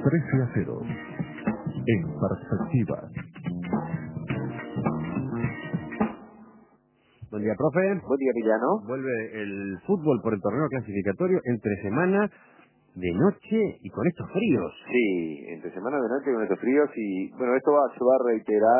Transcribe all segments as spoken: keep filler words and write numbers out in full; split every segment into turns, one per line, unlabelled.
trece a cero. En perspectiva.
Buen día, profe.
Buen día, Emiliano.
Vuelve el fútbol por el torneo clasificatorio entre semana, de noche y con estos fríos.
Sí, entre semana de noche con estos fríos y, bueno, esto va, se va a reiterar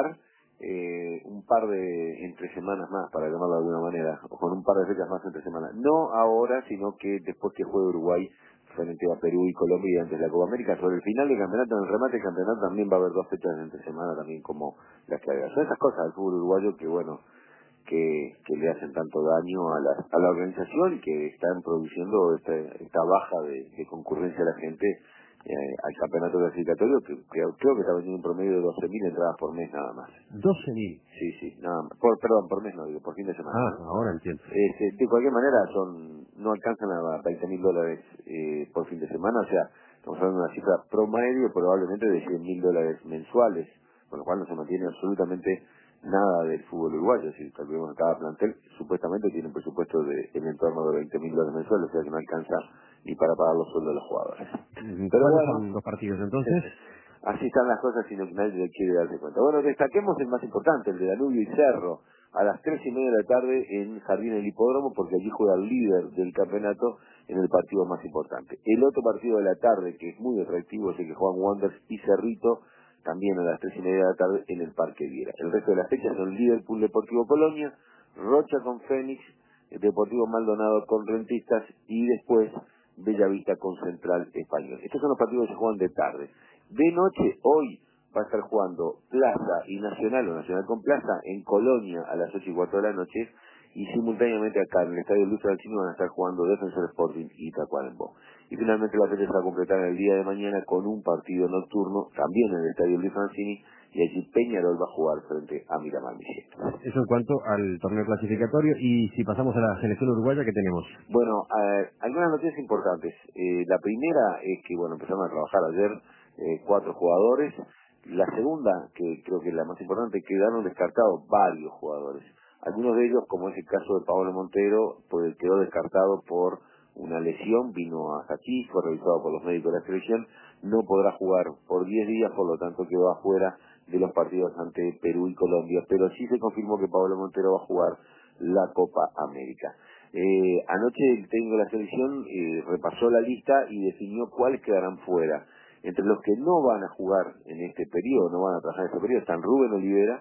eh, un par de entre semanas más, para llamarlo de alguna manera, o con un par de fechas más entre semanas. No ahora, sino que después que juegue Uruguay frente a Perú y Colombia y antes de la Copa América. Sobre el final del campeonato, en el remate del campeonato también va a haber dos fechas entre semana también como las que hay. Son esas cosas del fútbol uruguayo que, bueno, que, que le hacen tanto daño a la, a la organización y que están produciendo este, esta baja de, de concurrencia de la gente eh, al campeonato clasificatorio, que, que creo que está vendiendo un promedio de doce mil entradas por mes nada más.
doce mil.
Sí, sí, nada más. Por, perdón, por mes no digo, por fin de semana.
Ah,
¿no?
ahora entiendo.
Este, de cualquier manera, son no alcanzan a veinte mil dólares eh, por fin de semana, o sea, estamos hablando de una cifra promedio probablemente de cien mil dólares mensuales, con lo cual no se mantiene absolutamente nada del fútbol uruguayo. Si calculamos que cada plantel supuestamente tiene un presupuesto de en entorno de veinte mil dólares mensuales, o sea que no alcanza ni para pagar los sueldos de los jugadores. Pero
¿Cuáles
bueno,
son los partidos entonces?
así están las cosas y no nadie quiere darse cuenta. Bueno, destaquemos el más importante, el de Danubio y Cerro, a las tres y media de la tarde en Jardín del Hipódromo, porque allí juega el líder del campeonato en el partido más importante. El otro partido de la tarde, que es muy atractivo, es el que juegan Wanderers y Cerrito, también a las tres y media de la tarde en el Parque Viera. El resto de las fechas son Liverpool Deportivo Colonia, Rocha con Fénix, Deportivo Maldonado con Rentistas y después Bellavista con Central Español. Estos son los partidos que se juegan de tarde. De noche, hoy va a estar jugando Plaza y Nacional, o Nacional con Plaza, en Colonia a las ocho y cuatro de la noche, y simultáneamente acá en el Estadio Luis Alcino van a estar jugando Defensor Sporting y Tacuarembó. Y finalmente la fecha se va a completar el día de mañana con un partido nocturno, también en el Estadio Luis Alcini, y allí Peñarol va a jugar frente a Miramar Misiones.
Eso en cuanto al torneo clasificatorio. Y si pasamos a la selección uruguaya, ¿qué tenemos?
Bueno, eh, algunas noticias importantes. Eh, la primera es que, bueno, empezamos a trabajar ayer eh, cuatro jugadores. La segunda, que creo que es la más importante, quedaron descartados varios jugadores. Algunos de ellos, como es el caso de Pablo Montero, pues quedó descartado por una lesión, vino hasta aquí, fue revisado por los médicos de la selección, no podrá jugar por diez días, por lo tanto quedó afuera de los partidos ante Perú y Colombia, pero sí se confirmó que Pablo Montero va a jugar la Copa América. Eh, anoche el técnico de la selección eh, repasó la lista y definió cuáles quedarán fuera. Entre los que no van a jugar en este periodo, no van a trabajar en este periodo, están Rubén Olivera,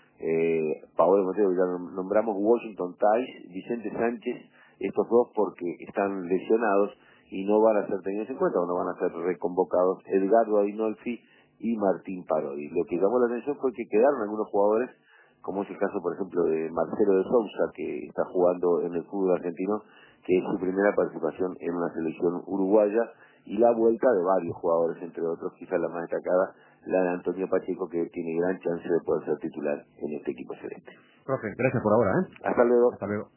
eh, Pablo Montero, ya nombramos, Washington Tais, Vicente Sánchez, estos dos porque están lesionados y no van a ser tenidos en cuenta o no van a ser reconvocados, Edgardo Adinolfi y Martín Parodi. Lo que llamó la atención fue que quedaron algunos jugadores, como es el caso, por ejemplo, de Marcelo de Sousa, que está jugando en el fútbol argentino, que es su primera participación en una selección uruguaya, y la vuelta de varios jugadores, entre otros, quizás la más destacada, la de Antonio Pacheco, que tiene gran chance de poder ser titular en este equipo celeste.
Profe, gracias por ahora, ¿eh?
Hasta luego.
Hasta luego.